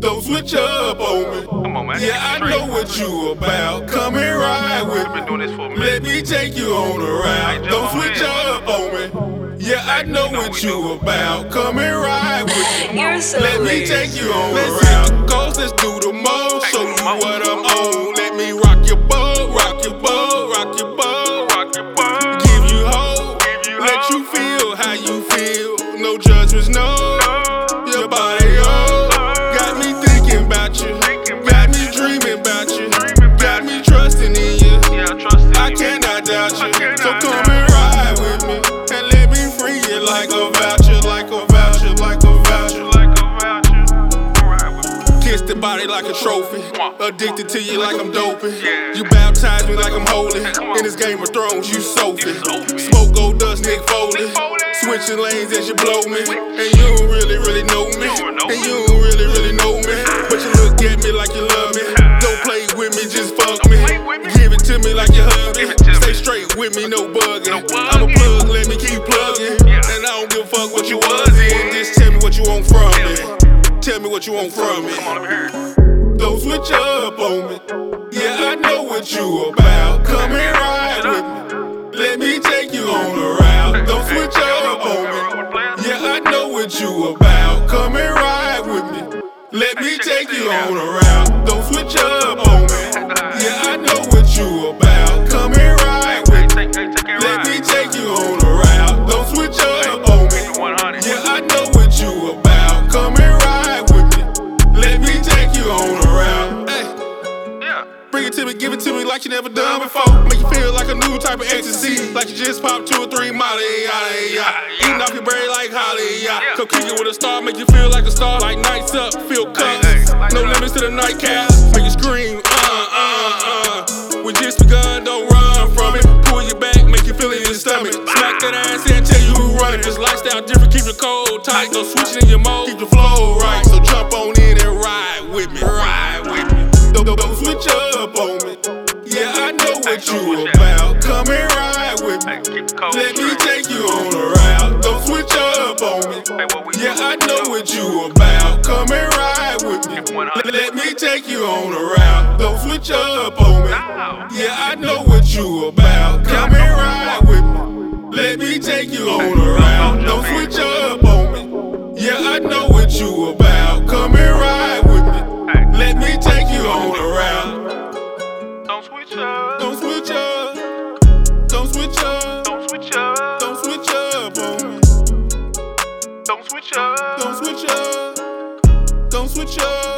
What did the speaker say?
Don't switch up on me. Come on, man. Yeah, I know what you about. Come and ride with I've been doing this for a me. minute. Let me take you on a ride. Don't switch up on me. Yeah, I know what you about. Come and ride with me. You're so Let me late. take you on a ride. Ghost, let's do the most. Show you what I'm on. Let me rock your boat, rock your boat, rock your boat. Rock your boat. Give you hope. Let you feel how you feel. No judgments, no. Your body, oh. Got me thinking about you. Got me dreaming about you. Got me trusting in you. Yeah, I trust in I you. cannot doubt you. cannot So come doubt and ride with me. And let me free you like a voucher, like a voucher, like a voucher. Like a voucher. Alright with me. Kiss the body like a trophy. Addicted to you like I'm doping. Yeah. You baptize me like I'm holy. Come on. In this Game of Thrones, you Sophie. You Sophie. Smoke gold dust, Nick Foley. Switching lanes as you blow me. And you don't really know me. And you don't really know me. But you look at me like you love me. Don't play with me, just fuck me. Give it to me like you hug me. Stay straight with me, no bugging. I'm a plug, let me keep plugging. And I don't give a fuck what you was in. Just tell me what you want from me. Tell me what you want from me. Come on, let me hear it. Don't switch up on me. Yeah, I know what you about. Come and ride with me. Let me take you on a ride. Don't switch up on me. Yeah, I know what you about. Come and ride with me. Let me take you on a ride. Don't switch up on me. Yeah, I know what you about. Come and ride with me. Let me take you on a ride. Don't switch up on me. 100. Yeah, I know what you about. Come and ride with me. Let me take you on a ride. Hey. Yeah. Bring it to me, give it to me like you never done before. Make you feel like a new type of ecstasy. Like you just popped 2 or 3 Molly, eating off your berry like Holly, Come kick it with a star, make you feel like a star. Like nights up, feel cups. No limits to the nightcap. Make you scream, We just begun, don't run from it. Pull you back, make you feel it in your stomach. Smack that ass and tell you who run it. This lifestyle different, keep your cold tight. No switching in your mode, keep the flow right. So jump on in and ride with me, ride with me. Don't switch up on me. Yeah, I know what you about. Come and ride with me. Let me take you on a ride. Don't switch up on me. Yeah, I know what you about. Come and ride with me. Let me take you on a ride. Don't switch up on me. Yeah, I know what you about. Come and ride with me. Let me take you on a ride. Don't switch up on me. Yeah, I know what you about. Come and ride with me. Let me take you on a ride. Don't switch up. Don't switch up. Don't switch up. Don't switch up. Don't switch up on me. Don't switch up. Don't switch up. Don't switch up.